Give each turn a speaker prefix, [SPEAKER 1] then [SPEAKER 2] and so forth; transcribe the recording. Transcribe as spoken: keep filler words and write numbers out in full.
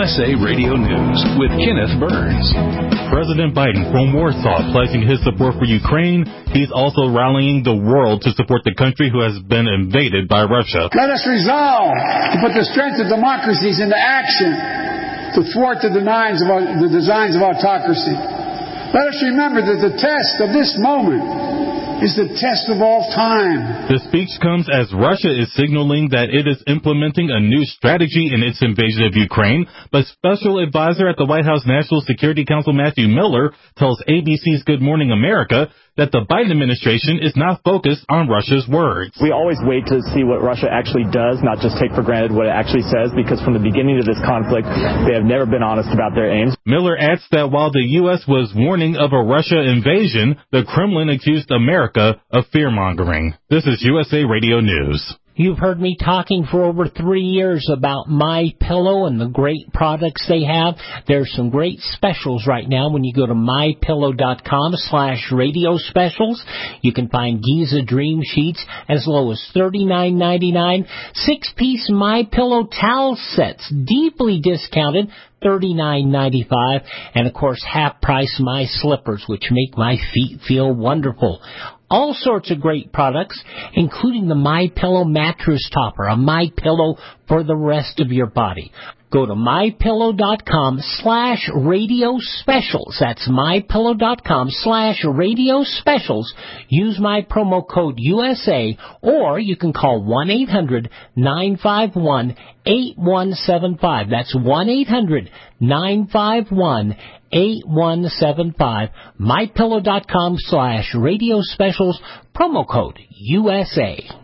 [SPEAKER 1] S A Radio News with Kenneth Burns.
[SPEAKER 2] President Biden from Warsaw pledging his support for Ukraine. He's also rallying the world to support the country who has been invaded by Russia.
[SPEAKER 3] Let us resolve to put the strength of democracies into action to thwart the designs of, the designs of autocracy. Let us remember that the test of this moment is the test of all time.
[SPEAKER 2] The speech comes as Russia is signaling that it is implementing a new strategy in its invasion of Ukraine, but Special Advisor at the White House National Security Council Matthew Miller tells A B C's Good Morning America that the Biden administration is not focused on Russia's words.
[SPEAKER 4] We always wait to see what Russia actually does, not just take for granted what it actually says, because from the beginning of this conflict, they have never been honest about their aims.
[SPEAKER 2] Miller adds that while the U S was warning of a Russia invasion, the Kremlin accused America of fear-mongering. This is U S A Radio News.
[SPEAKER 5] You've heard me talking for over three years about MyPillow and the great products they have. There's some great specials right now when you go to mypillow.com slash radio specials. You can find Giza Dream Sheets as low as thirty-nine ninety-nine. Six-piece MyPillow towel sets, deeply discounted, thirty-nine ninety-five. And, of course, half-price My Slippers, which make my feet feel wonderful. All sorts of great products, including the MyPillow mattress topper, a MyPillow for the rest of your body. Go to mypillow.com slash radio specials. That's mypillow.com slash radio specials. Use my promo code U S A, or you can call one eight hundred nine five one eight one seven five. That's one eight hundred nine five one eight one seven five. mypillow.com slash radio specials. Promo code U S A.